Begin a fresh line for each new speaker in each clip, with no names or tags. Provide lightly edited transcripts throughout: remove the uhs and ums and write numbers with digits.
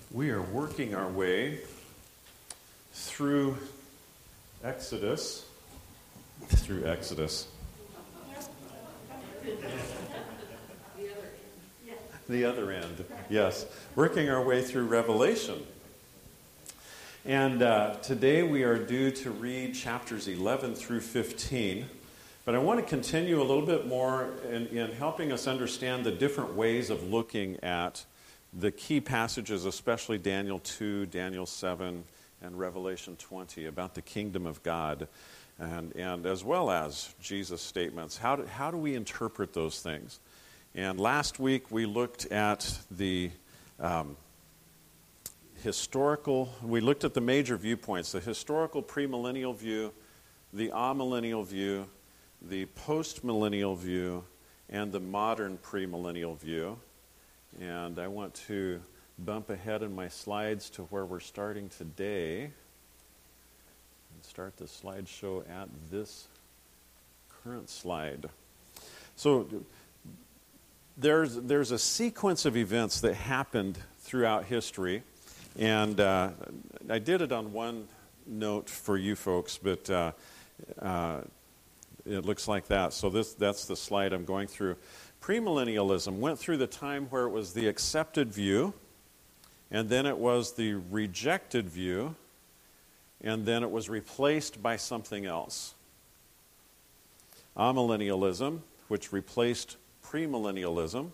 We are working our way through Exodus. The other end, yes. Working our way through Revelation. And today we are due to read chapters 11 through 15. But I want to continue a little bit more in helping us understand the different ways of looking at the key passages, especially Daniel 2, Daniel 7, and Revelation 20, about the kingdom of God, and as well as Jesus' statements. How do we interpret those things? And last week we looked at the we looked at the major viewpoints, the historical premillennial view, the amillennial view, the postmillennial view, and the modern premillennial view. And I want to bump ahead in my slides to where we're starting today and start the slideshow at this current slide. So there's a sequence of events that happened throughout history, and I did it on one note for you folks, but it looks like that. So that's the slide I'm going through. Premillennialism went through the time where it was the accepted view, and then it was the rejected view, and then it was replaced by something else. Amillennialism, which replaced premillennialism,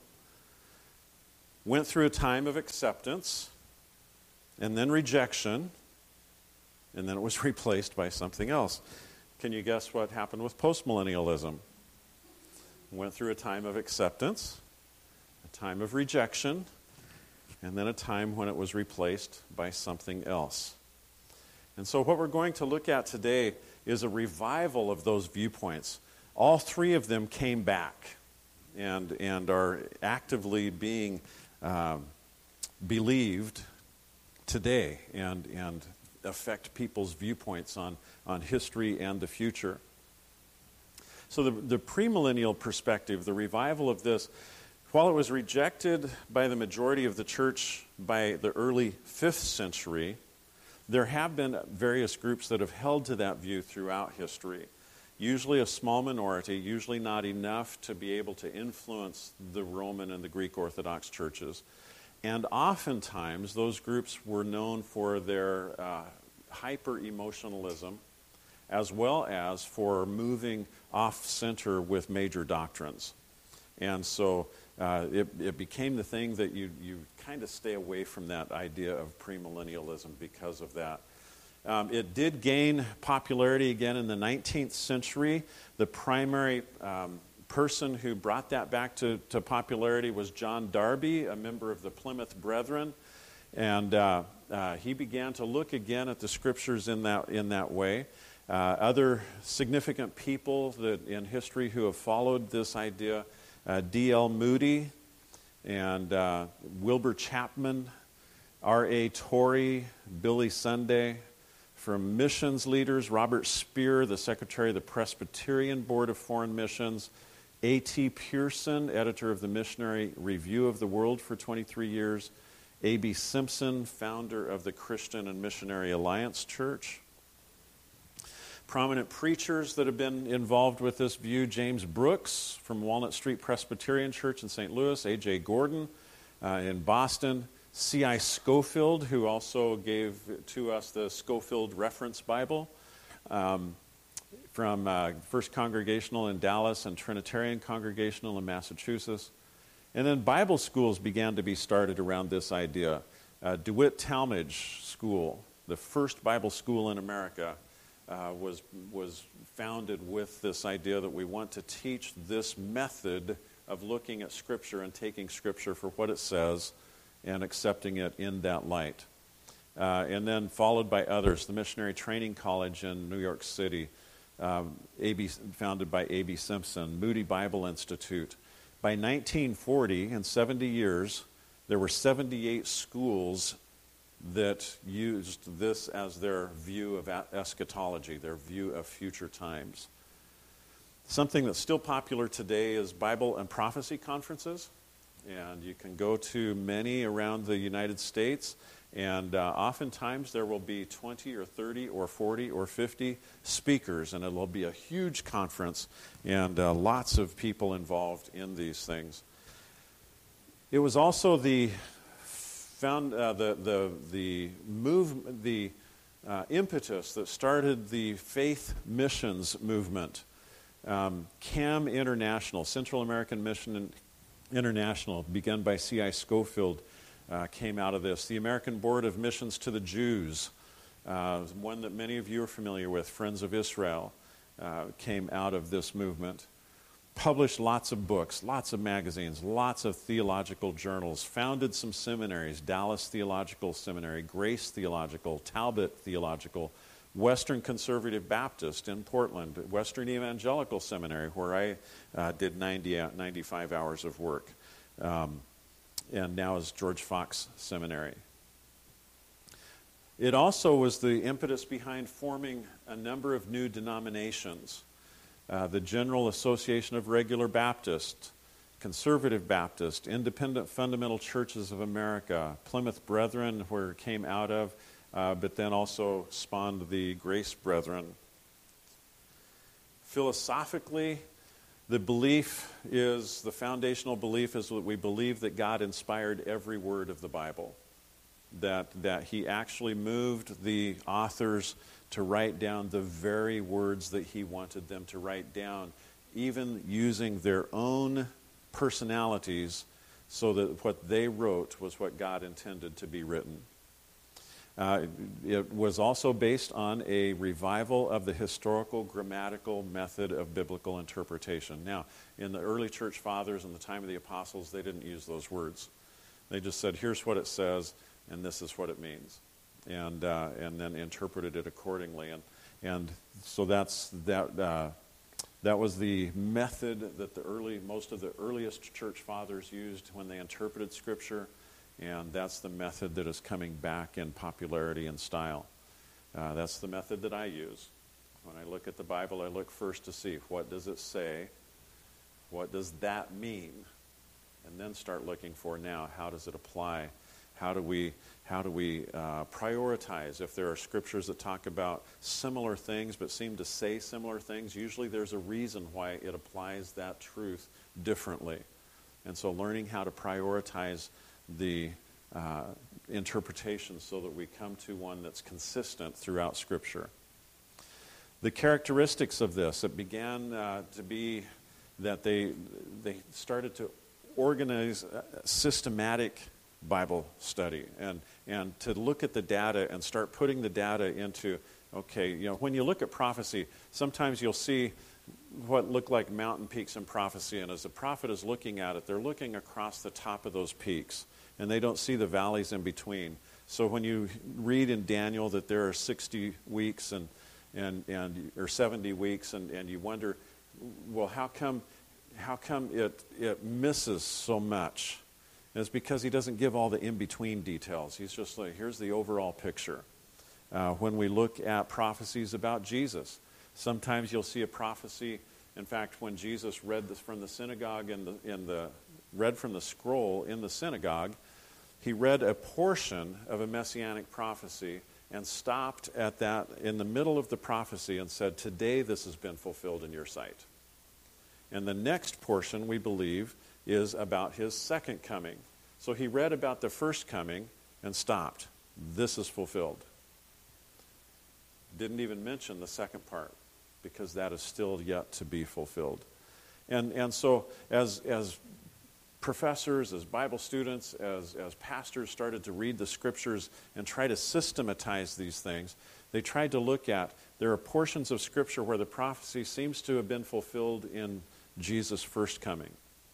went through a time of acceptance, and then rejection, and then it was replaced by something else. Can you guess what happened with postmillennialism? Went through a time of acceptance, a time of rejection, and then a time when it was replaced by something else. And so what we're going to look at today is a revival of those viewpoints. All three of them came back and are actively being believed today and affect people's viewpoints on history and the future. So the premillennial perspective, the revival of this, while it was rejected by the majority of the church by the early 5th century, there have been various groups that have held to that view throughout history. Usually a small minority, usually not enough to be able to influence the Roman and the Greek Orthodox churches. And oftentimes those groups were known for their hyper-emotionalism, as well as for moving off-center with major doctrines. And so it became the thing that you kind of stay away from that idea of premillennialism because of that. It did gain popularity again in the 19th century. The primary person who brought that back to popularity was John Darby, a member of the Plymouth Brethren. And he began to look again at the scriptures in that way. Other significant people that in history who have followed this idea, D.L. Moody and Wilbur Chapman, R.A. Torrey, Billy Sunday. From missions leaders, Robert Spear, the Secretary of the Presbyterian Board of Foreign Missions, A.T. Pierson, editor of the Missionary Review of the World for 23 years, A.B. Simpson, founder of the Christian and Missionary Alliance Church. Prominent preachers that have been involved with this view: James Brooks from Walnut Street Presbyterian Church in St. Louis, A.J. Gordon in Boston, C.I. Scofield, who also gave to us the Scofield Reference Bible, from First Congregational in Dallas and Trinitarian Congregational in Massachusetts. And then Bible schools began to be started around this idea. DeWitt Talmage School, the first Bible school in America, was founded with this idea that we want to teach this method of looking at Scripture and taking Scripture for what it says and accepting it in that light. And then followed by others, the Missionary Training College in New York City, founded by A.B. Simpson, Moody Bible Institute. By 1940, in 70 years, there were 78 schools that used this as their view of eschatology, their view of future times. Something that's still popular today is Bible and prophecy conferences. And you can go to many around the United States, And oftentimes there will be 20 or 30 or 40 or 50 speakers, and it will be a huge conference and lots of people involved in these things. It was also the impetus that started the faith missions movement. CAM International, Central American Mission International, begun by C.I. Scofield, came out of this. The American Board of Missions to the Jews, one that many of you are familiar with, Friends of Israel, came out of this movement. Published lots of books, lots of magazines, lots of theological journals, founded some seminaries, Dallas Theological Seminary, Grace Theological, Talbot Theological, Western Conservative Baptist in Portland, Western Evangelical Seminary, where I did 95 hours of work, and now is George Fox Seminary. It also was the impetus behind forming a number of new denominations. The General Association of Regular Baptists, Conservative Baptist, Independent Fundamental Churches of America, Plymouth Brethren, where it came out of, but then also spawned the Grace Brethren. Philosophically, the foundational belief is that we believe that God inspired every word of the Bible, that He actually moved the authors to write down the very words that He wanted them to write down, even using their own personalities, so that what they wrote was what God intended to be written. It was also based on a revival of the historical grammatical method of biblical interpretation. Now, in the early church fathers and the time of the apostles, they didn't use those words. They just said, here's what it says, and this is what it means, and then interpreted it accordingly. And so that was the method that most of the earliest church fathers used when they interpreted Scripture. And that's the method that is coming back in popularity and style. That's the method that I use. When I look at the Bible, I look first to see what does it say, what does that mean, and then start looking for now how does it apply, how do we prioritize if there are scriptures that talk about similar things but seem to say similar things. Usually there's a reason why it applies that truth differently, and so learning how to prioritize the interpretation so that we come to one that's consistent throughout Scripture. The characteristics of this, it began to be that they started to organize systematic Bible study and to look at the data and start putting the data into, when you look at prophecy, sometimes you'll see what look like mountain peaks in prophecy, and as the prophet is looking at it, they're looking across the top of those peaks, and they don't see the valleys in between. So when you read in Daniel that there are 60 weeks or 70 weeks, and you wonder, well, how come it misses so much? And it's because he doesn't give all the in-between details. He's just like, here's the overall picture. When we look at prophecies about Jesus, sometimes you'll see a prophecy. In fact, when Jesus read from the synagogue read from the scroll in the synagogue, he read a portion of a messianic prophecy and stopped at that in the middle of the prophecy and said, today this has been fulfilled in your sight. And the next portion, we believe, is about his second coming. So he read about the first coming and stopped. This is fulfilled. Didn't even mention the second part, because that is still yet to be fulfilled. And so as professors, as Bible students, as pastors started to read the Scriptures and try to systematize these things, they tried to look at, there are portions of Scripture where the prophecy seems to have been fulfilled in Jesus' first coming.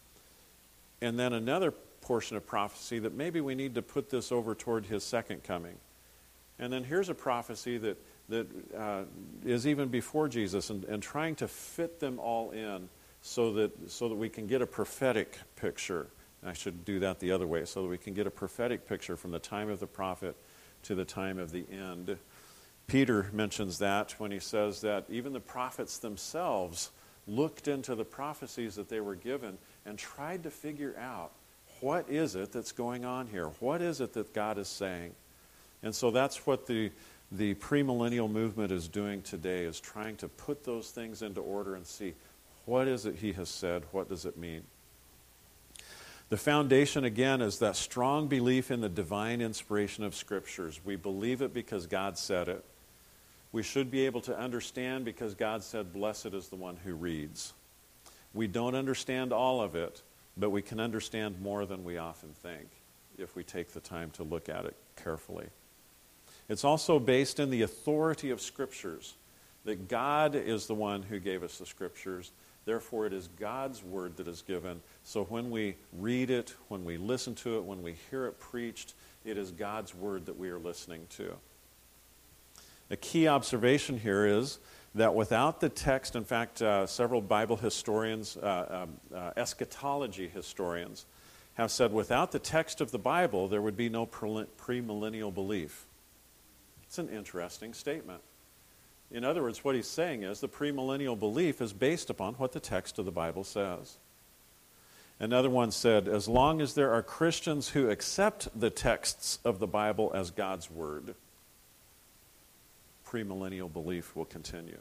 And then another portion of prophecy that maybe we need to put this over toward his second coming. And then here's a prophecy that is even before Jesus, and trying to fit them all in so that we can get a prophetic picture. I should do that the other way, so that we can get a prophetic picture from the time of the prophet to the time of the end. Peter mentions that when he says that even the prophets themselves looked into the prophecies that they were given and tried to figure out, what is it that's going on here? What is it that God is saying? And so that's what the premillennial movement is doing today, is trying to put those things into order and see, what is it he has said? What does it mean? The foundation, again, is that strong belief in the divine inspiration of Scriptures. We believe it because God said it. We should be able to understand because God said, blessed is the one who reads. We don't understand all of it, but we can understand more than we often think if we take the time to look at it carefully. It's also based in the authority of Scriptures, that God is the one who gave us the Scriptures. Therefore, it is God's word that is given. So when we read it, when we listen to it, when we hear it preached, it is God's word that we are listening to. A key observation here is that without the text, in fact, several Bible historians, eschatology historians, have said without the text of the Bible, there would be no premillennial belief. It's an interesting statement. In other words, what he's saying is the premillennial belief is based upon what the text of the Bible says. Another one said, as long as there are Christians who accept the texts of the Bible as God's word, premillennial belief will continue.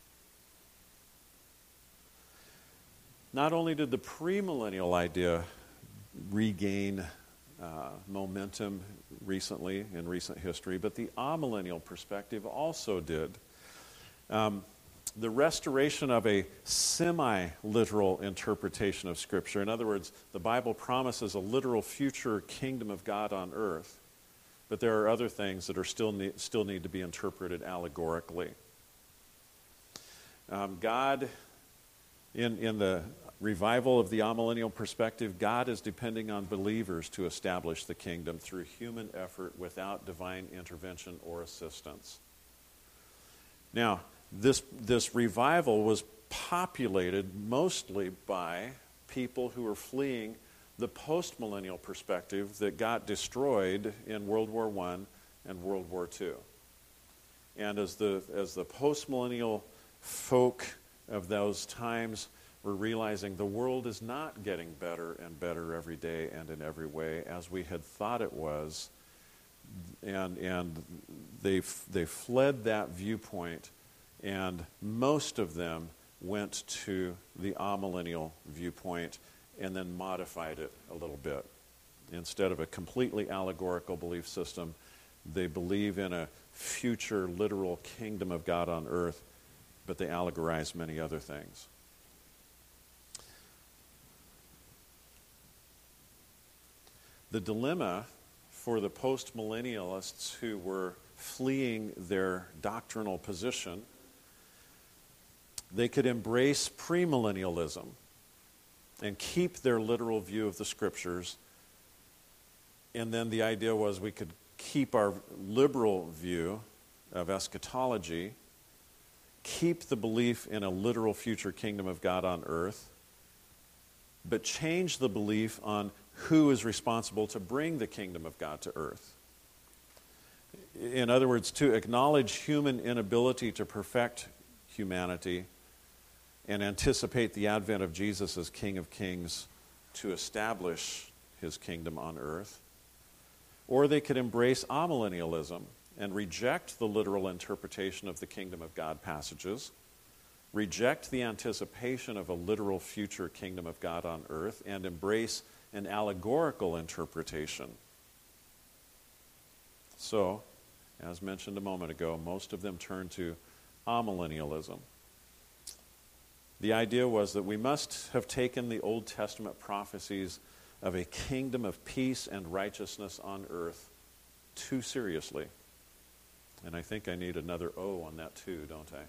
Not only did the premillennial idea regain momentum recently in recent history, but the amillennial perspective also did. The restoration of a semi-literal interpretation of Scripture. In other words, the Bible promises a literal future kingdom of God on earth, but there are other things that are still need to be interpreted allegorically. God, in the revival of the amillennial perspective, God is depending on believers to establish the kingdom through human effort without divine intervention or assistance. Now, this revival was populated mostly by people who were fleeing the postmillennial perspective that got destroyed in World War I and World War II. And as the postmillennial folk of those times were realizing the world is not getting better and better every day and in every way as we had thought it was, and they fled that viewpoint, and most of them went to the amillennial viewpoint and then modified it a little bit. Instead of a completely allegorical belief system, they believe in a future literal kingdom of God on earth, but they allegorize many other things. The dilemma for the postmillennialists who were fleeing their doctrinal position, they could embrace premillennialism and keep their literal view of the Scriptures, and then the idea was we could keep our liberal view of eschatology, keep the belief in a literal future kingdom of God on earth, but change the belief on who is responsible to bring the kingdom of God to earth. In other words, to acknowledge human inability to perfect humanity and anticipate the advent of Jesus as King of Kings to establish his kingdom on earth. Or they could embrace amillennialism and reject the literal interpretation of the kingdom of God passages, reject the anticipation of a literal future kingdom of God on earth, and embrace an allegorical interpretation. So, as mentioned a moment ago, most of them turned to amillennialism. The idea was that we must have taken the Old Testament prophecies of a kingdom of peace and righteousness on earth too seriously. And I think I need another O on that too, don't I?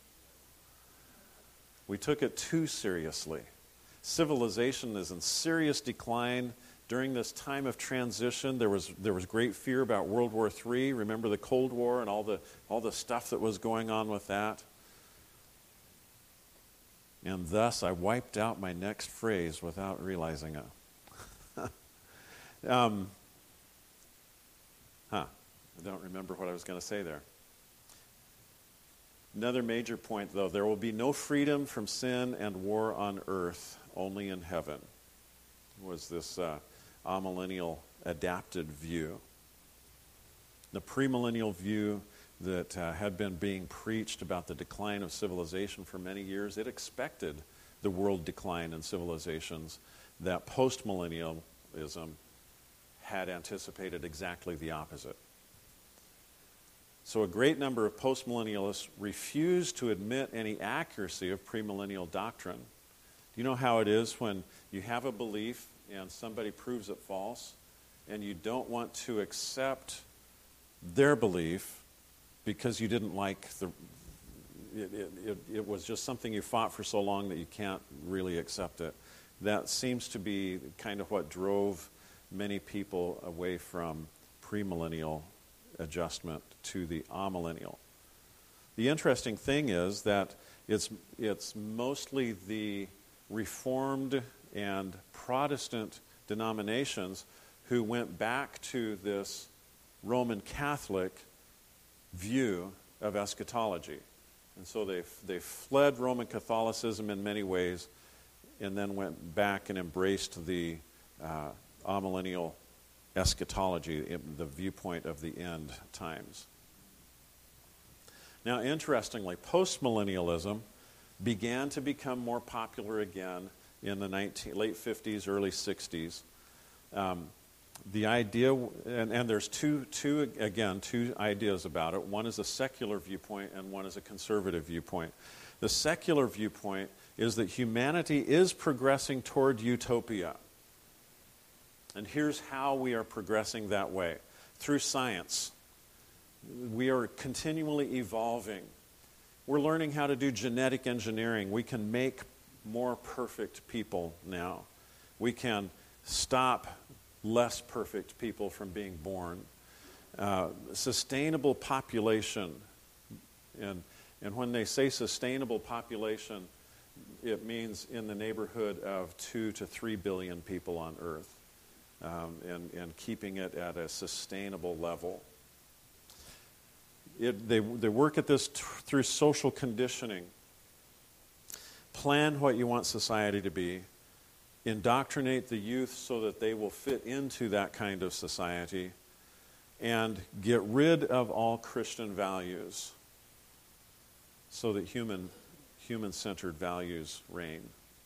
We took it too seriously. Civilization is in serious decline. During this time of transition, there was great fear about World War III. Remember the Cold War and all the stuff that was going on with that? And thus, I wiped out my next phrase without realizing it. I don't remember what I was going to say there. Another major point, though, there will be no freedom from sin and war on earth, only in heaven, was this amillennial adapted view. The premillennial view that had been being preached about the decline of civilization for many years, it expected the world decline in civilizations. That postmillennialism had anticipated exactly the opposite. So a great number of postmillennialists refuse to admit any accuracy of premillennial doctrine. You know how it is when you have a belief and somebody proves it false, and you don't want to accept their belief because you didn't like it was just something you fought for so long that you can't really accept it. That seems to be kind of what drove many people away from premillennial adjustment to the amillennial. The interesting thing is that it's mostly the Reformed and Protestant denominations who went back to this Roman Catholic view of eschatology. And so they fled Roman Catholicism in many ways and then went back and embraced the amillennial eschatology, the viewpoint of the end times. Now, interestingly, postmillennialism began to become more popular again in the late 50s, early 60s. The idea, and there's two ideas about it. One is a secular viewpoint and one is a conservative viewpoint. The secular viewpoint is that humanity is progressing toward utopia. And here's how we are progressing that way. Through science. We are continually evolving. We're learning how to do genetic engineering. We can make more perfect people now. We can stop less perfect people from being born. Sustainable population. And when they say sustainable population, it means in the neighborhood of 2 to 3 billion people on Earth. And keeping it at a sustainable level. They work at this through social conditioning. Plan what you want society to be. Indoctrinate the youth so that they will fit into that kind of society. And get rid of all Christian values so that human-centered values reign.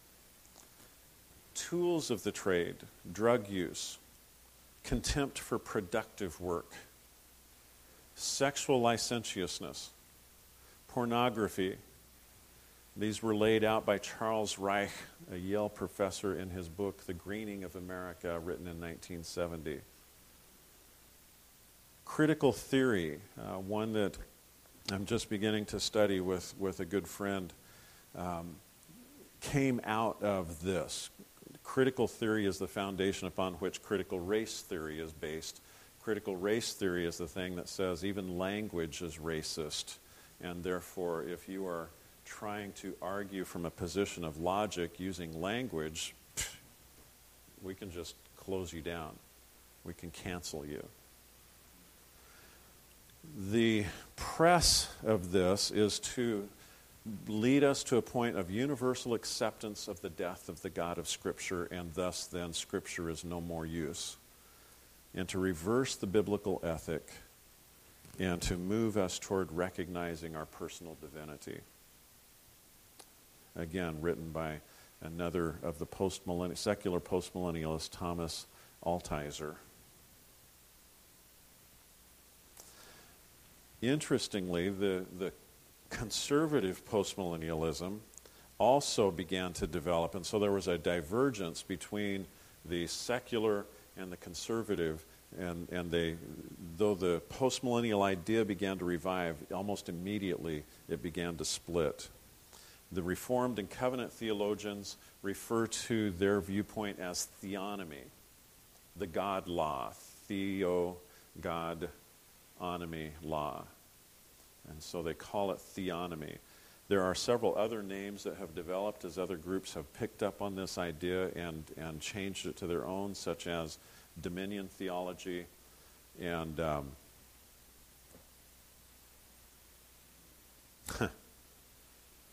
Tools of the trade, drug use, contempt for productive work, sexual licentiousness, pornography. These were laid out by Charles Reich, a Yale professor, in his book, The Greening of America, written in 1970. Critical theory, one that I'm just beginning to study with a good friend, came out of this. Critical theory is the foundation upon which critical race theory is based. Critical race theory is the thing that says even language is racist, and therefore if you are trying to argue from a position of logic using language, we can just close you down. We can cancel you. The press of this is to lead us to a point of universal acceptance of the death of the God of Scripture, and thus then Scripture is no more use. And to reverse the biblical ethic and to move us toward recognizing our personal divinity. Again, written by another of the secular postmillennialists, Thomas Altizer. Interestingly, the conservative postmillennialism also began to develop, and so there was a divergence between the secular and the conservative, and though the postmillennial idea began to revive, almost immediately it began to split. The Reformed and Covenant theologians refer to their viewpoint as theonomy, the God law, theo, God, onomy, law. And so they call it theonomy. There are several other names that have developed as other groups have picked up on this idea and changed it to their own, such as dominion theology and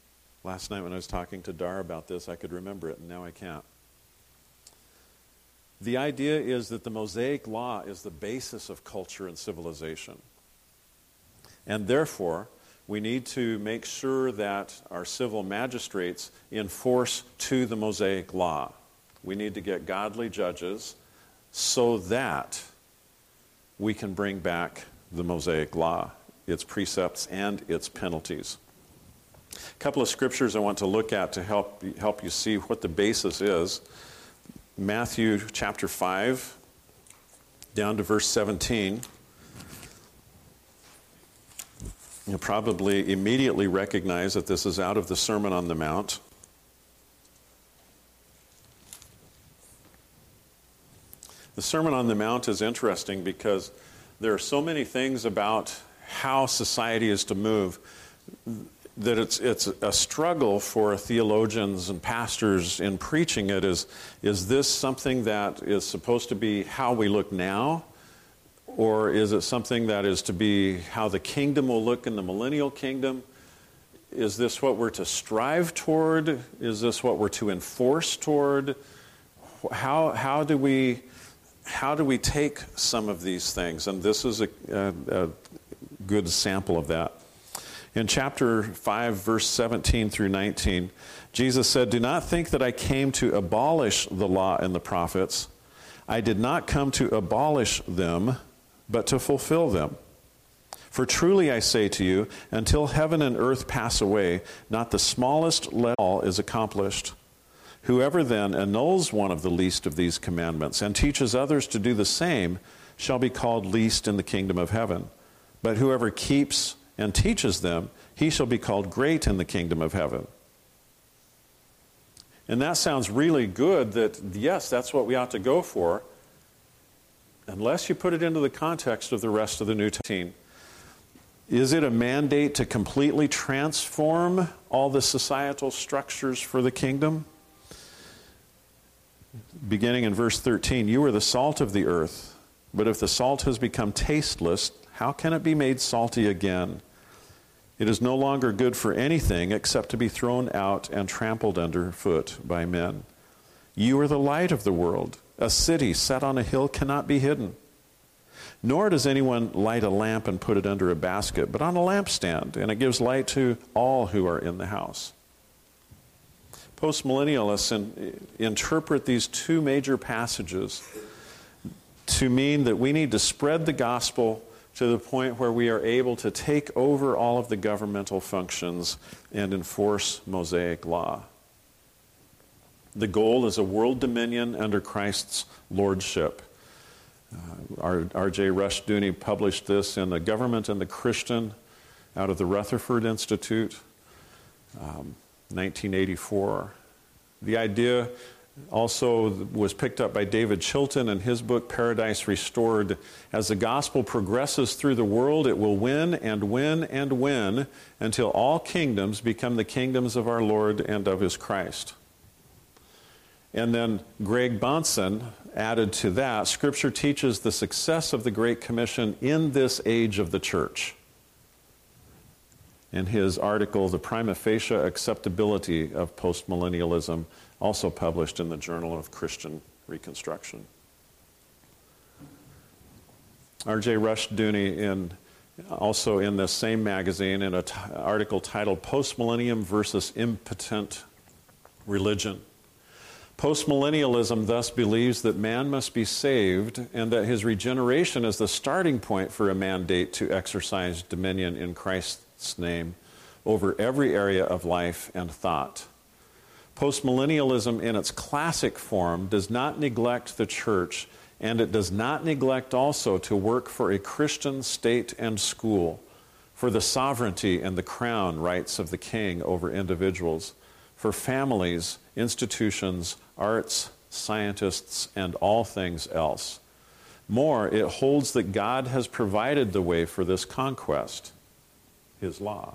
last night when I was talking to Dar about this, I could remember it, and now I can't. The idea is that the Mosaic Law is the basis of culture and civilization. And therefore, we need to make sure that our civil magistrates enforce to the Mosaic Law. We need to get godly judges so that we can bring back the Mosaic Law, its precepts and its penalties. A couple of scriptures I want to look at to help you see what the basis is. Matthew chapter 5, down to verse 17. You'll probably immediately recognize that this is out of the Sermon on the Mount. The Sermon on the Mount is interesting because there are so many things about how society is to move that it's a struggle for theologians and pastors in preaching it. Is this something that is supposed to be how we look now? Or is it something that is to be how the kingdom will look in the millennial kingdom? Is this what we're to strive toward? Is this what we're to enforce toward? How do we take some of these things? And this is a good sample of that. In chapter 5, verse 17 through 19, Jesus said, "Do not think that I came to abolish the law and the prophets. I did not come to abolish them, but to fulfill them. For truly I say to you, until heaven and earth pass away, not the smallest letter all is accomplished. Whoever then annuls one of the least of these commandments and teaches others to do the same shall be called least in the kingdom of heaven. But whoever keeps and teaches them, he shall be called great in the kingdom of heaven." And that sounds really good that, yes, that's what we ought to go for, unless you put it into the context of the rest of the New Testament. Is it a mandate to completely transform all the societal structures for the kingdom? Beginning in verse 13, "You are the salt of the earth, but if the salt has become tasteless, how can it be made salty again? It is no longer good for anything except to be thrown out and trampled underfoot by men. You are the light of the world. A city set on a hill cannot be hidden. Nor does anyone light a lamp and put it under a basket, but on a lampstand, and it gives light to all who are in the house." Postmillennialists interpret these two major passages to mean that we need to spread the gospel to the point where we are able to take over all of the governmental functions and enforce Mosaic law. The goal is a world dominion under Christ's lordship. R.J. Rushdoony published this in The Government and the Christian out of the Rutherford Institute, 1984. The idea also was picked up by David Chilton in his book, Paradise Restored. As the gospel progresses through the world, it will win and win and win until all kingdoms become the kingdoms of our Lord and of his Christ. And then Greg Bahnsen added to that, Scripture teaches the success of the Great Commission in this age of the church. In his article, The Prima Facie Acceptability of Postmillennialism, also published in the Journal of Christian Reconstruction. R.J. Rushdoony, also in the same magazine, in an article titled Postmillennium versus Impotent Religion. Postmillennialism thus believes that man must be saved and that his regeneration is the starting point for a mandate to exercise dominion in Christ's name over every area of life and thought. Postmillennialism in its classic form does not neglect the church, and it does not neglect also to work for a Christian state and school, for the sovereignty and the crown rights of the king over individuals, for families, institutions, arts, scientists, and all things else. More, it holds that God has provided the way for this conquest, his law.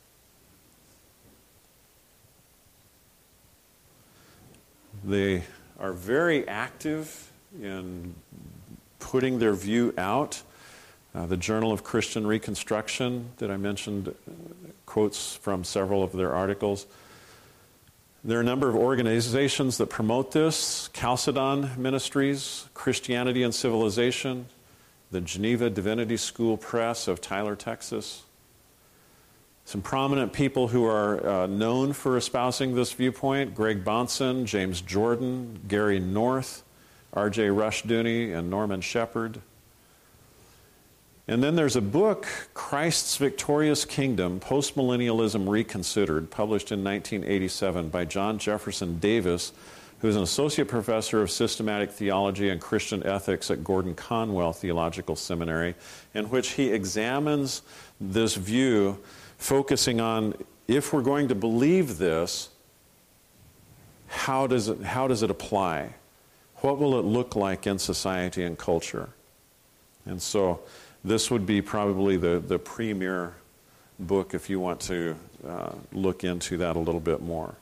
They are very active in putting their view out. The Journal of Christian Reconstruction that I mentioned quotes from several of their articles. There are a number of organizations that promote this: Chalcedon Ministries, Christianity and Civilization, the Geneva Divinity School Press of Tyler, Texas. Some prominent people who are known for espousing this viewpoint: Greg Bahnsen, James Jordan, Gary North, R.J. Rushdoony, and Norman Shepherd. And then there's a book, Christ's Victorious Kingdom, Postmillennialism Reconsidered, published in 1987 by John Jefferson Davis, who is an associate professor of systematic theology and Christian ethics at Gordon Conwell Theological Seminary, in which he examines this view, focusing on, if we're going to believe this, how does it apply? What will it look like in society and culture? And so this would be probably the premier book if you want to look into that a little bit more.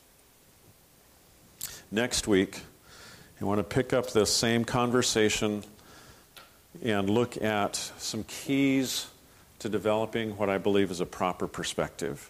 Next week, I want to pick up this same conversation and look at some keys to developing what I believe is a proper perspective.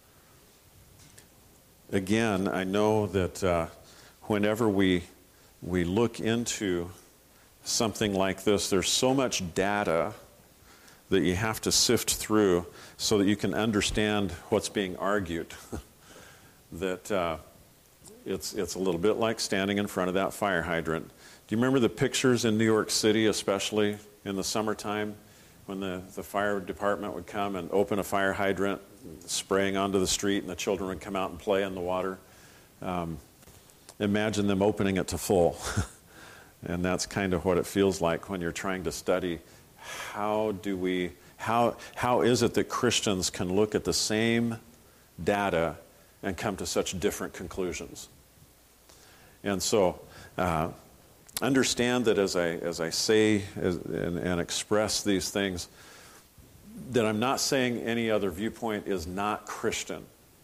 Again, I know that whenever we look into something like this, there's so much data that you have to sift through so that you can understand what's being argued. that it's a little bit like standing in front of that fire hydrant. Do you remember the pictures in New York City, especially in the summertime, when the fire department would come and open a fire hydrant, spraying onto the street, and the children would come out and play in the water? Imagine them opening it to full. And that's kind of what it feels like when you're trying to study how is it that Christians can look at the same data and come to such different conclusions. And so understand that as I say and express these things, that I'm not saying any other viewpoint is not Christian.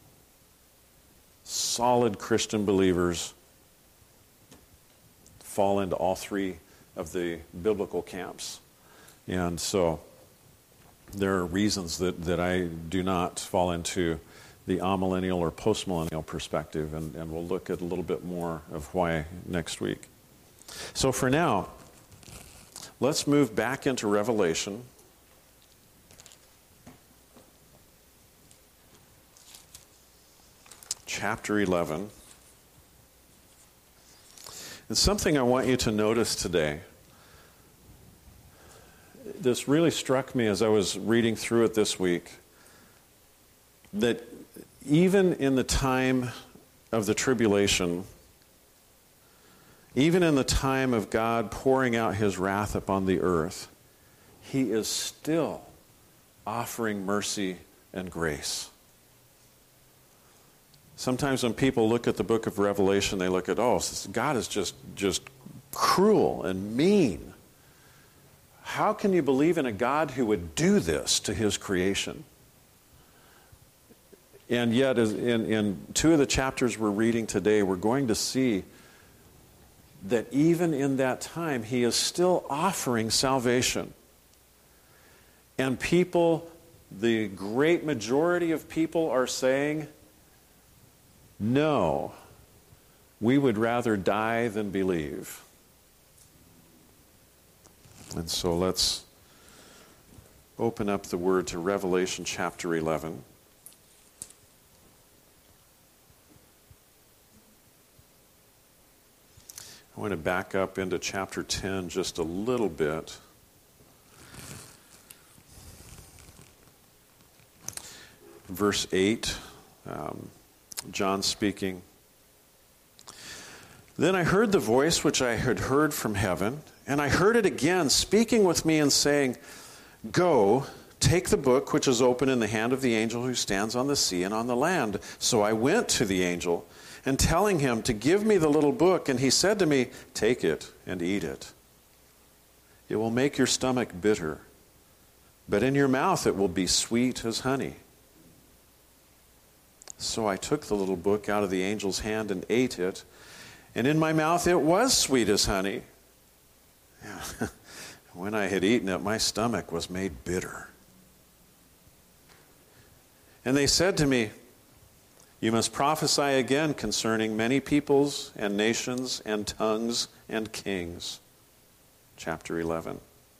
Solid Christian believers fall into all three of the biblical camps. And so there are reasons that I do not fall into the amillennial or postmillennial perspective, and we'll look at a little bit more of why next week. So for now, let's move back into Revelation. Chapter 11. And something I want you to notice today, this really struck me as I was reading through it this week, that even in the time of the tribulation, even in the time of God pouring out his wrath upon the earth, he is still offering mercy and grace. Sometimes when people look at the book of Revelation, they look at, God is just cruel and mean. How can you believe in a God who would do this to his creation? And yet, in two of the chapters we're reading today, we're going to see that even in that time, he is still offering salvation. And people, the great majority of people, are saying, no, we would rather die than believe. And so let's open up the word to Revelation chapter 11. I want to back up into chapter 10 just a little bit. Verse 8, John speaking. Then I heard the voice which I had heard from heaven, and I heard it again speaking with me and saying, Go, take the book which is open in the hand of the angel who stands on the sea and on the land. So I went to the angel, and telling him to give me the little book, and he said to me, Take it and eat it. It will make your stomach bitter, but in your mouth it will be sweet as honey. So I took the little book out of the angel's hand and ate it, and in my mouth it was sweet as honey. When I had eaten it, my stomach was made bitter. And they said to me, You must prophesy again concerning many peoples and nations and tongues and kings. Chapter 11.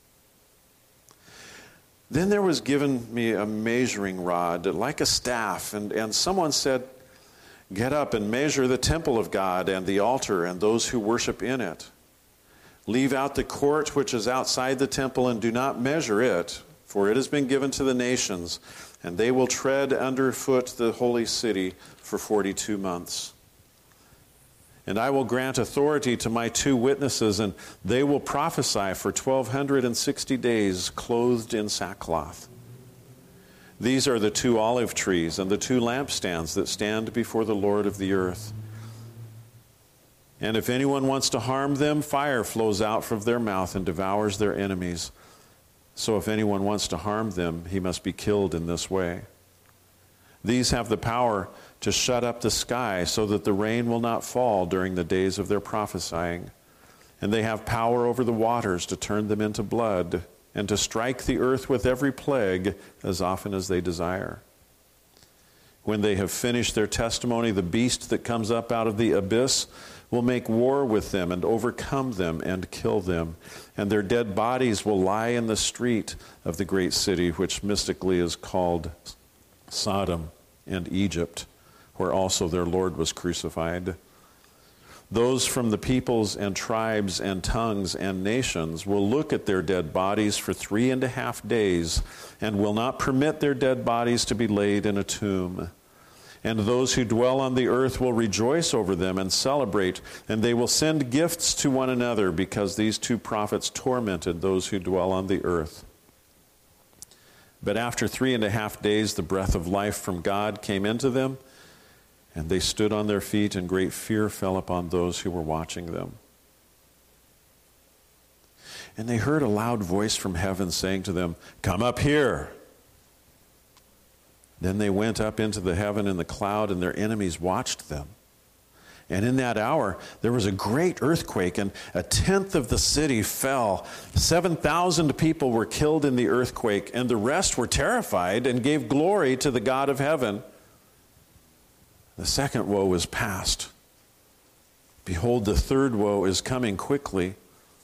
Then there was given me a measuring rod like a staff, and someone said, "Get up and measure the temple of God and the altar and those who worship in it. Leave out the court which is outside the temple and do not measure it, for it has been given to the nations, and they will tread underfoot the holy city for 42 months. And I will grant authority to my 2 witnesses, and they will prophesy for 1,260 days, clothed in sackcloth. These are the 2 olive trees and the 2 lampstands that stand before the Lord of the earth. And if anyone wants to harm them, fire flows out from their mouth and devours their enemies. So if anyone wants to harm them, he must be killed in this way. These have the power to shut up the sky so that the rain will not fall during the days of their prophesying. And they have power over the waters to turn them into blood and to strike the earth with every plague as often as they desire. When they have finished their testimony, the beast that comes up out of the abyss will make war with them and overcome them and kill them. And their dead bodies will lie in the street of the great city, which mystically is called Sodom and Egypt, where also their Lord was crucified. Those from the peoples and tribes and tongues and nations will look at their dead bodies for 3.5 days and will not permit their dead bodies to be laid in a tomb. And those who dwell on the earth will rejoice over them and celebrate, and they will send gifts to one another, because these 2 prophets tormented those who dwell on the earth. But after 3.5 days, the breath of life from God came into them, and they stood on their feet, and great fear fell upon those who were watching them. And they heard a loud voice from heaven saying to them, "Come up here." Then they went up into the heaven in the cloud, and their enemies watched them. And in that hour there was a great earthquake, and 1/10 of the city fell. 7,000 people were killed in the earthquake, and the rest were terrified and gave glory to the God of heaven. The second woe is past. Behold, the third woe is coming quickly.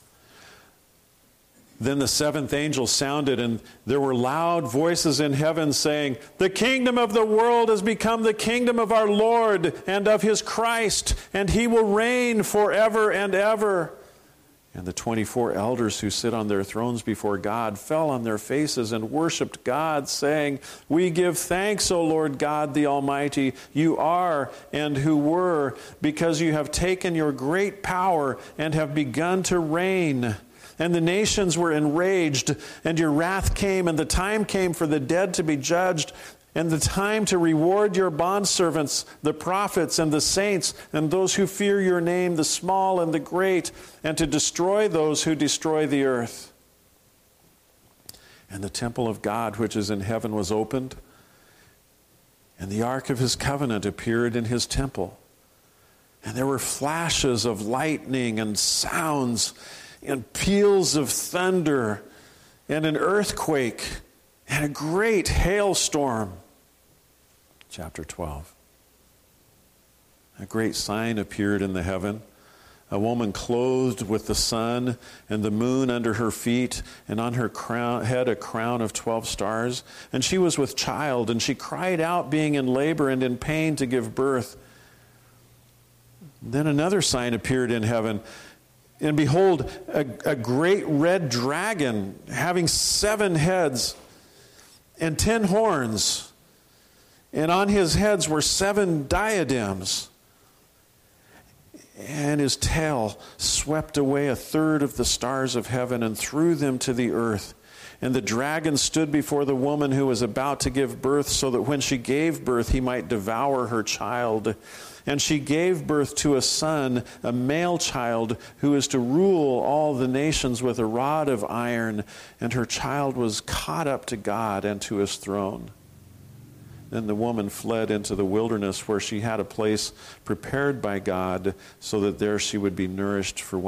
Then the 7th angel sounded, and there were loud voices in heaven saying, "The kingdom of the world has become the kingdom of our Lord and of his Christ, and he will reign forever and ever." And the 24 elders who sit on their thrones before God fell on their faces and worshiped God, saying, "We give thanks, O Lord God the Almighty, you are and who were, because you have taken your great power and have begun to reign. And the nations were enraged, and your wrath came, and the time came for the dead to be judged, and the time to reward your bondservants, the prophets and the saints, and those who fear your name, the small and the great, and to destroy those who destroy the earth." And the temple of God which is in heaven was opened, and the ark of his covenant appeared in his temple. And there were flashes of lightning and sounds and peals of thunder and an earthquake and a great hailstorm. Chapter 12. A great sign appeared in the heaven, a woman clothed with the sun and the moon under her feet, and on her head a crown of 12 stars. And she was with child, and she cried out, being in labor and in pain to give birth. Then another sign appeared in heaven, and behold, a great red dragon having 7 heads and 10 horns, and on his heads were 7 diadems. And his tail swept away 1/3 of the stars of heaven and threw them to the earth. And the dragon stood before the woman who was about to give birth, so that when she gave birth he might devour her child. And she gave birth to a son, a male child, who is to rule all the nations with a rod of iron. And her child was caught up to God and to his throne. Then the woman fled into the wilderness, where she had a place prepared by God, so that there she would be nourished for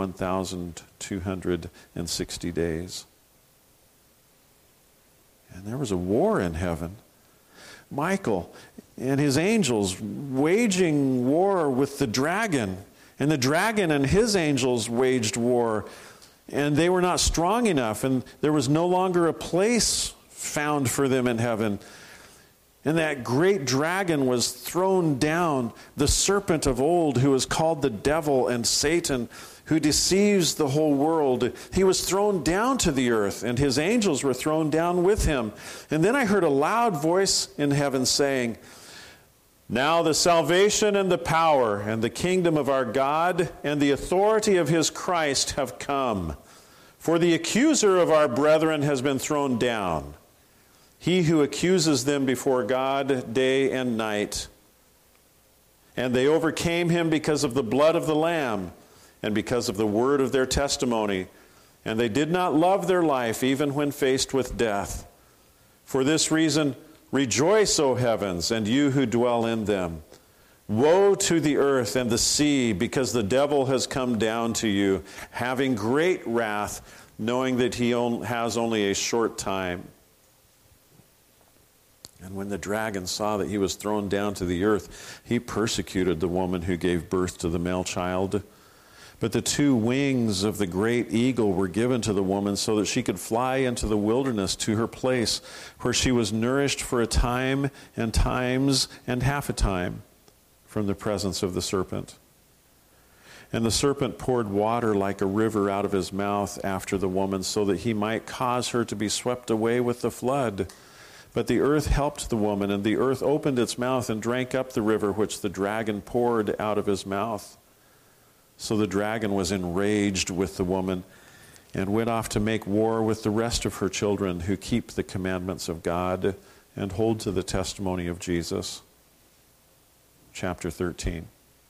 1,260 days. And there was a war in heaven. Michael and his angels waging war with the dragon. And the dragon and his angels waged war, and they were not strong enough, and there was no longer a place found for them in heaven. And that great dragon was thrown down, the serpent of old, who is called the devil and Satan, who deceives the whole world. He was thrown down to the earth, and his angels were thrown down with him. And then I heard a loud voice in heaven saying, "Now the salvation and the power and the kingdom of our God and the authority of his Christ have come. For the accuser of our brethren has been thrown down, he who accuses them before God day and night. And they overcame him because of the blood of the Lamb and because of the word of their testimony. And they did not love their life even when faced with death. For this reason, rejoice, O heavens, and you who dwell in them. Woe to the earth and the sea, because the devil has come down to you, having great wrath, knowing that he has only a short time." And when the dragon saw that he was thrown down to the earth, he persecuted the woman who gave birth to the male child. But the 2 wings of the great eagle were given to the woman so that she could fly into the wilderness to her place, where she was nourished for a time and times and half a time from the presence of the serpent. And the serpent poured water like a river out of his mouth after the woman, so that he might cause her to be swept away with the flood. But the earth helped the woman, and the earth opened its mouth and drank up the river which the dragon poured out of his mouth. So the dragon was enraged with the woman and went off to make war with the rest of her children who keep the commandments of God and hold to the testimony of Jesus. Chapter 13.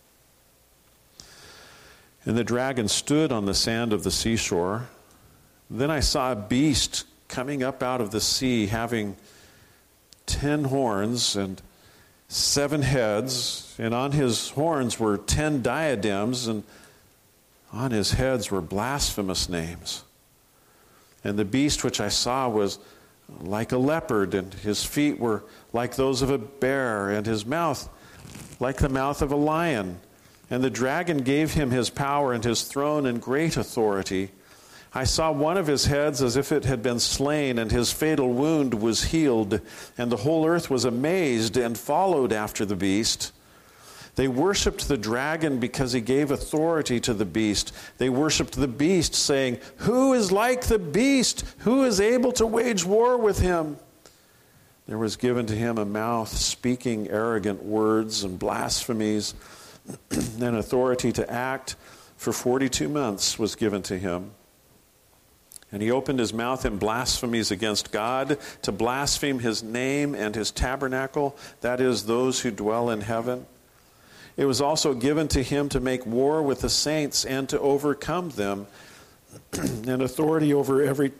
And the dragon stood on the sand of the seashore. Then I saw a beast coming up out of the sea, having 10 horns and 7 heads, and on his horns were 10 diadems, and on his heads were blasphemous names. And the beast which I saw was like a leopard, and his feet were like those of a bear, and his mouth like the mouth of a lion. And the dragon gave him his power and his throne and great authority. I saw one of his heads as if it had been slain, and his fatal wound was healed, and the whole earth was amazed and followed after the beast. They worshipped the dragon because he gave authority to the beast. They worshipped the beast, saying, "Who is like the beast? Who is able to wage war with him?" There was given to him a mouth speaking arrogant words and blasphemies, and authority to act for 42 months was given to him. And he opened his mouth in blasphemies against God, to blaspheme his name and his tabernacle, that is, those who dwell in heaven. It was also given to him to make war with the saints and to overcome them, and authority over every...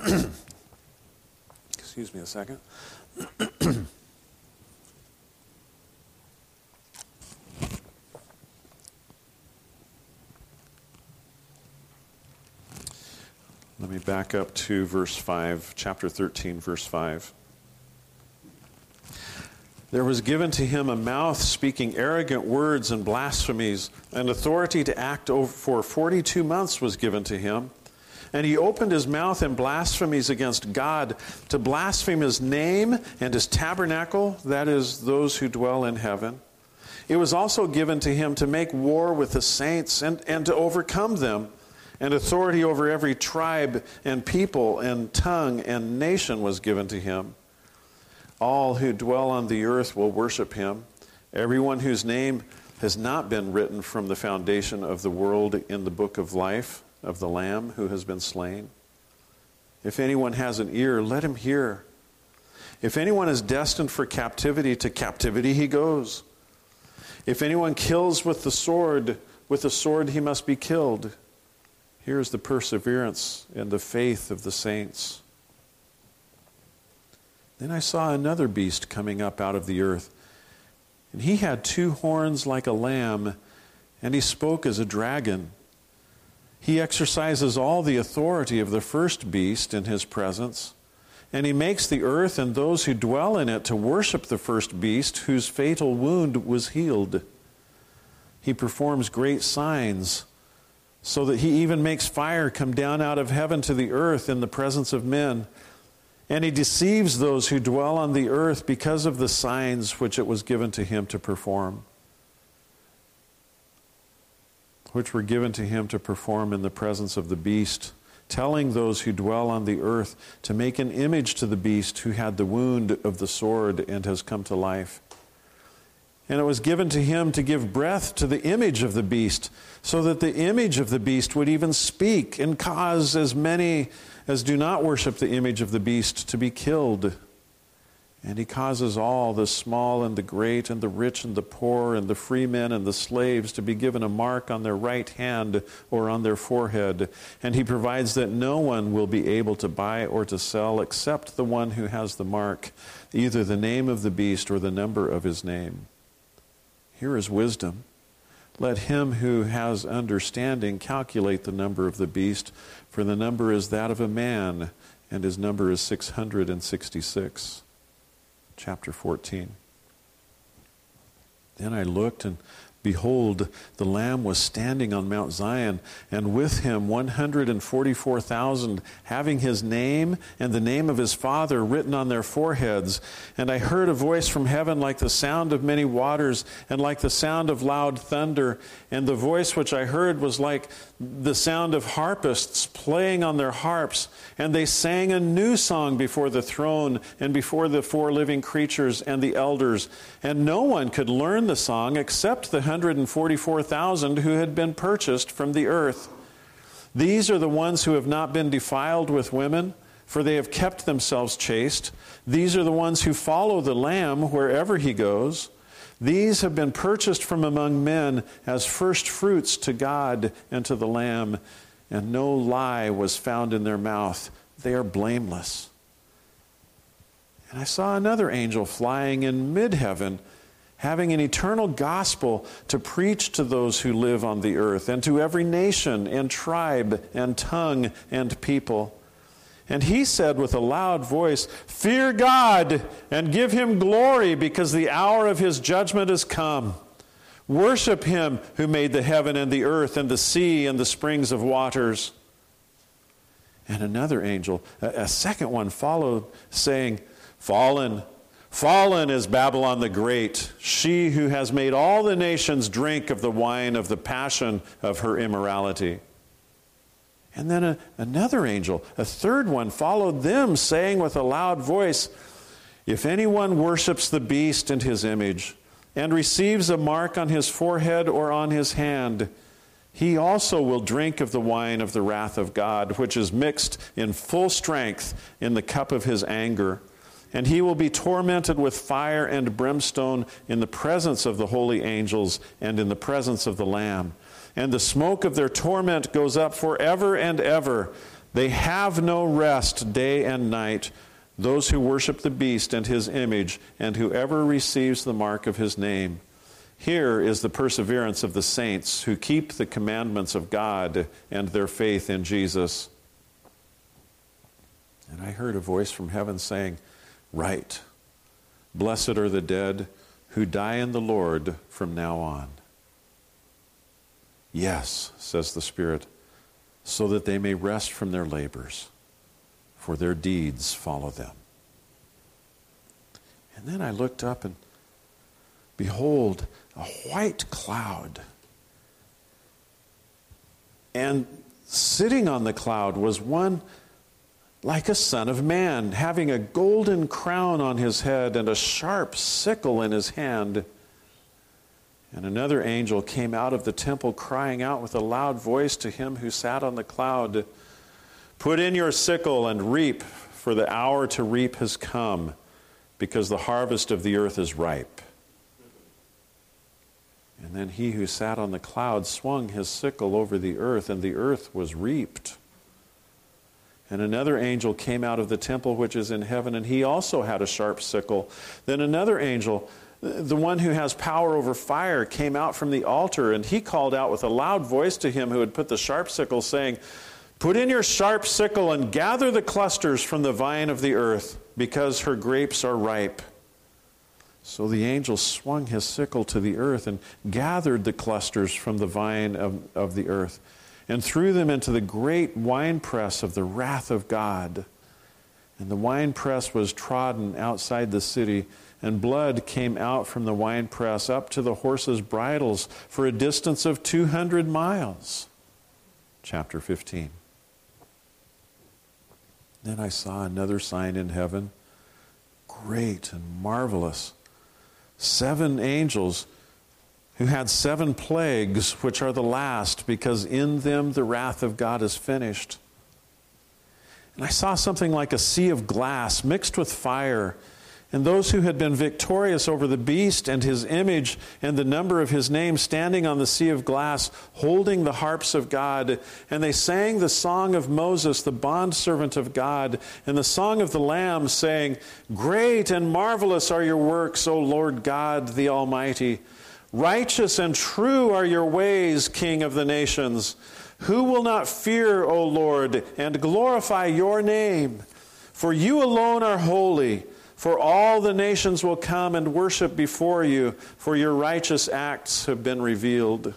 Excuse me a second. Let me back up to verse 5, chapter 13, verse 5. There was given to him a mouth speaking arrogant words and blasphemies, and authority to act for 42 months was given to him. And he opened his mouth in blasphemies against God, to blaspheme his name and his tabernacle, that is, those who dwell in heaven. It was also given to him to make war with the saints and to overcome them. And authority over every tribe and people and tongue and nation was given to him. All who dwell on the earth will worship him, everyone whose name has not been written from the foundation of the world in the book of life of the Lamb who has been slain. If anyone has an ear, let him hear. If anyone is destined for captivity, to captivity he goes. If anyone kills with the sword he must be killed. Here is the perseverance and the faith of the saints. Then I saw another beast coming up out of the earth, and he had 2 horns like a lamb, and he spoke as a dragon. He exercises all the authority of the first beast in his presence, And he makes the earth and those who dwell in it to worship the first beast whose fatal wound was healed. He performs great signs, so that he even makes fire come down out of heaven to the earth in the presence of men. And he deceives those who dwell on the earth because of the signs which it was given to him to perform. Which were given to him to perform in the presence of the beast, telling those who dwell on the earth to make an image to the beast who had the wound of the sword and has come to life. And it was given to him to give breath to the image of the beast, so that the image of the beast would even speak and cause as many as do not worship the image of the beast to be killed. And he causes all, the small and the great and the rich and the poor and the free men and the slaves, to be given a mark on their right hand or on their forehead. And he provides that no one will be able to buy or to sell except the one who has the mark, either the name of the beast or the number of his name. Here is wisdom. Let him who has understanding calculate the number of the beast, for the number is that of a man, and his number is 666. Chapter 14. Then I looked, and behold, the Lamb was standing on Mount Zion, and with him 144,000, having his name and the name of his Father written on their foreheads. And I heard a voice from heaven like the sound of many waters, and like the sound of loud thunder. And the voice which I heard was like the sound of harpists playing on their harps. And they sang a new song before the throne and before the four living creatures and the elders. And no one could learn the song except the 144,000 who had been purchased from the earth. These are the ones who have not been defiled with women, for they have kept themselves chaste. These are the ones who follow the Lamb wherever he goes. These have been purchased from among men as first fruits to God and to the Lamb, and no lie was found in their mouth. They are blameless. And I saw another angel flying in mid-heaven, having an eternal gospel to preach to those who live on the earth, and to every nation and tribe and tongue and people. And he said with a loud voice, "Fear God and give him glory, because the hour of his judgment has come. Worship him who made the heaven and the earth and the sea and the springs of waters." And another angel, a second one, followed, saying, "Fallen, fallen is Babylon the Great, she who has made all the nations drink of the wine of the passion of her immorality." And then another angel, a third one, followed them, saying with a loud voice, "If anyone worships the beast and his image, and receives a mark on his forehead or on his hand, he also will drink of the wine of the wrath of God, which is mixed in full strength in the cup of his anger. And he will be tormented with fire and brimstone in the presence of the holy angels and in the presence of the Lamb. And the smoke of their torment goes up forever and ever. They have no rest day and night, those who worship the beast and his image, and whoever receives the mark of his name. Here is the perseverance of the saints who keep the commandments of God and their faith in Jesus." And I heard a voice from heaven saying, "Write, blessed are the dead who die in the Lord from now on." "Yes," says the Spirit, "so that they may rest from their labors, for their deeds follow them." And then I looked up, and behold, a white cloud. And sitting on the cloud was one like a son of man, having a golden crown on his head and a sharp sickle in his hand. And another angel came out of the temple, crying out with a loud voice to him who sat on the cloud, "Put in your sickle and reap, for the hour to reap has come, because the harvest of the earth is ripe." And then he who sat on the cloud swung his sickle over the earth, and the earth was reaped. And another angel came out of the temple which is in heaven, and he also had a sharp sickle. Then another angel, the one who has power over fire, came out from the altar, and he called out with a loud voice to him who had put the sharp sickle, saying, Put in your sharp sickle and gather the clusters from the vine of the earth, because her grapes are ripe. So the angel swung his sickle to the earth and gathered the clusters from the vine of the earth and threw them into the great winepress of the wrath of God. And the winepress was trodden outside the city, and blood came out from the winepress up to the horses' bridles for a distance of 200 miles. Chapter 15. Then I saw another sign in heaven, great and marvelous. 7 angels who had 7 plagues, which are the last, because in them the wrath of God is finished. And I saw something like a sea of glass mixed with fire, and those who had been victorious over the beast and his image and the number of his name standing on the sea of glass, holding the harps of God. And they sang the song of Moses, the bondservant of God, and the song of the Lamb, saying, Great and marvelous are your works, O Lord God, the Almighty. Righteous and true are your ways, King of the nations. Who will not fear, O Lord, and glorify your name? For you alone are holy. For all the nations will come and worship before you, for your righteous acts have been revealed.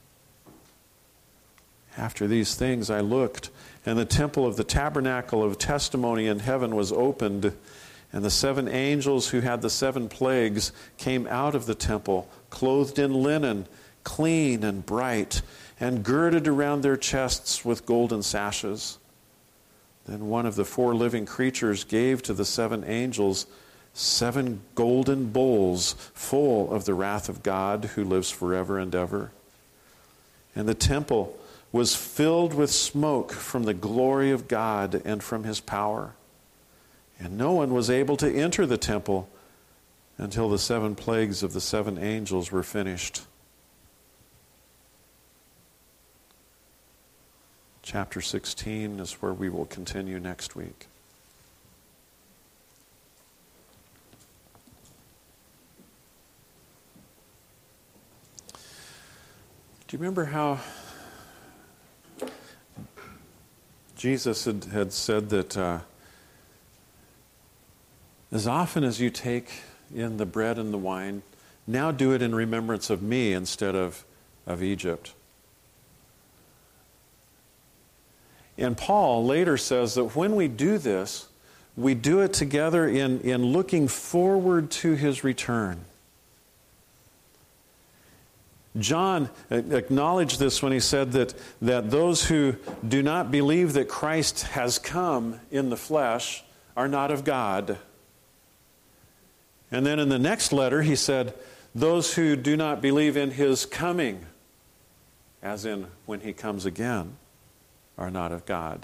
After these things I looked, and the temple of the tabernacle of testimony in heaven was opened, and the 7 angels who had the 7 plagues came out of the temple, clothed in linen, clean and bright, and girded around their chests with golden sashes. Then one of the 4 living creatures gave to the 7 angels 7 golden bowls full of the wrath of God who lives forever and ever. And the temple was filled with smoke from the glory of God and from his power. And no one was able to enter the temple until the 7 plagues of the 7 angels were finished. Chapter 16 is where we will continue next week. Do you remember how Jesus had said that as often as you take in the bread and the wine, now do it in remembrance of me instead of Egypt? And Paul later says that when we do this, we do it together in looking forward to his return. John acknowledged this when he said that those who do not believe that Christ has come in the flesh are not of God. And then in the next letter he said, those who do not believe in his coming, as in when he comes again, are not of God.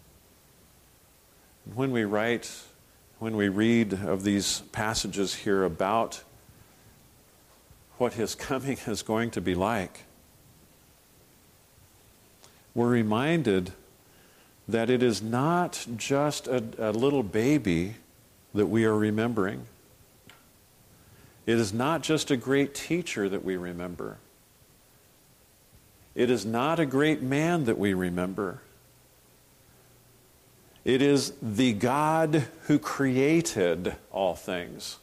When we read of these passages here about what his coming is going to be like, we're reminded that it is not just a little baby that we are remembering. It is not just a great teacher that we remember. It is not a great man that we remember. It is the God who created all things,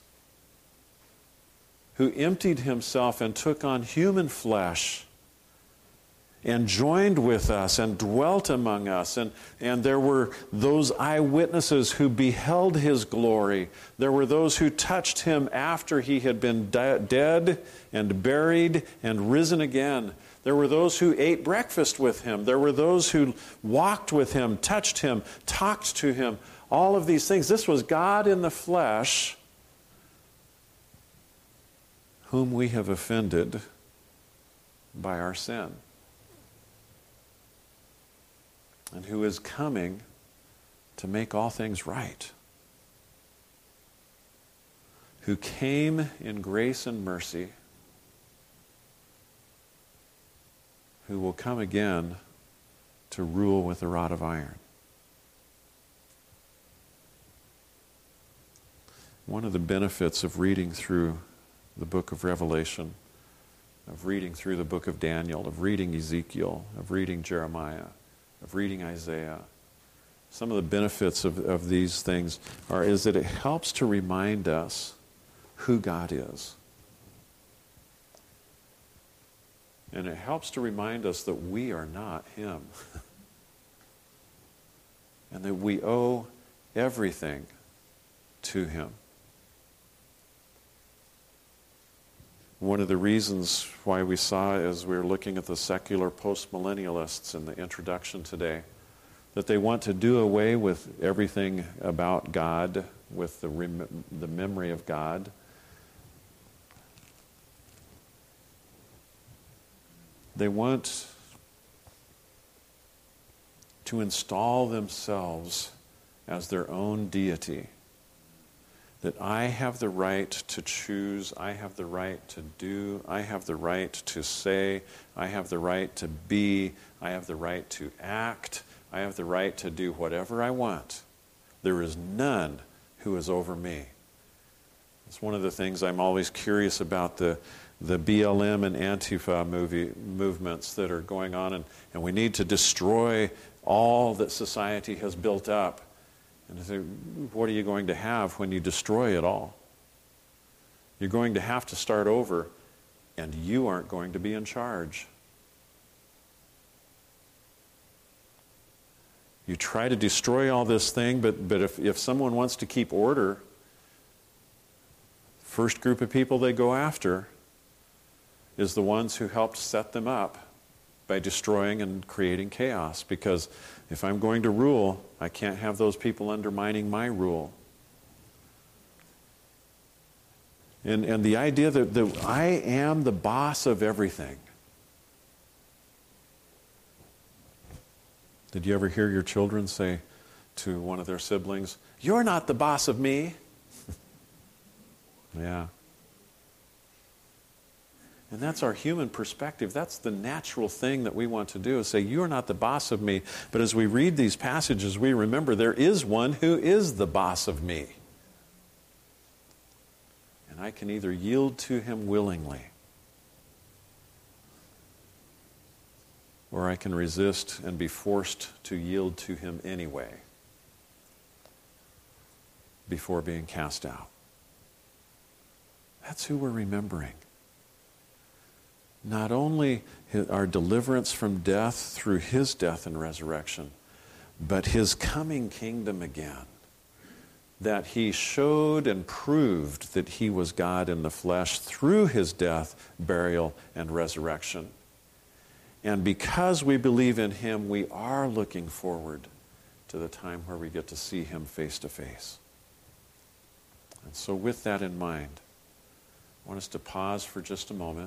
who emptied himself and took on human flesh and joined with us and dwelt among us. And there were those eyewitnesses who beheld his glory. There were those who touched him after he had been dead and buried and risen again. There were those who ate breakfast with him. There were those who walked with him, touched him, talked to him. All of these things. This was God in the flesh, whom we have offended by our sin, and who is coming to make all things right, who came in grace and mercy, who will come again to rule with a rod of iron. One of the benefits of reading through the book of Revelation, of reading through the book of Daniel, of reading Ezekiel, of reading Jeremiah, of reading Isaiah, some of the benefits of these things is that it helps to remind us who God is. And it helps to remind us that we are not Him. And that we owe everything to Him. One of the reasons why we saw as we were looking at the secular postmillennialists in the introduction today, that they want to do away with everything about God, with the memory of God. They want to install themselves as their own deity. That I have the right to choose, I have the right to do, I have the right to say, I have the right to be, I have the right to act, I have the right to do whatever I want. There is none who is over me. It's one of the things I'm always curious about, the BLM and Antifa movements that are going on, and we need to destroy all that society has built up. And I say, what are you going to have when you destroy it all? You're going to have to start over, and you aren't going to be in charge. You try to destroy all this thing, but if someone wants to keep order, first group of people they go after is the ones who helped set them up by destroying and creating chaos. Because if I'm going to rule, I can't have those people undermining my rule. And the idea that I am the boss of everything. Did you ever hear your children say to one of their siblings, "You're not the boss of me"? Yeah. And that's our human perspective. That's the natural thing that we want to do, is say, you're not the boss of me. But as we read these passages, we remember there is one who is the boss of me. And I can either yield to Him willingly, or I can resist and be forced to yield to Him anyway before being cast out. That's who we're remembering. Not only our deliverance from death through His death and resurrection, but His coming kingdom again. That He showed and proved that He was God in the flesh through His death, burial, and resurrection. And because we believe in Him, we are looking forward to the time where we get to see Him face to face. And so with that in mind, I want us to pause for just a moment.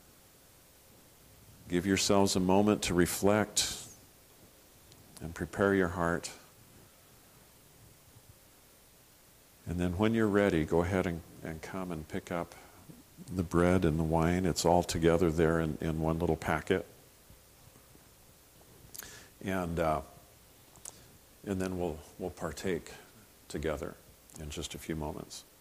Give yourselves a moment to reflect and prepare your heart. And then when you're ready, go ahead and come and pick up the bread and the wine. It's all together there in one little packet. And then we'll partake together in just a few moments.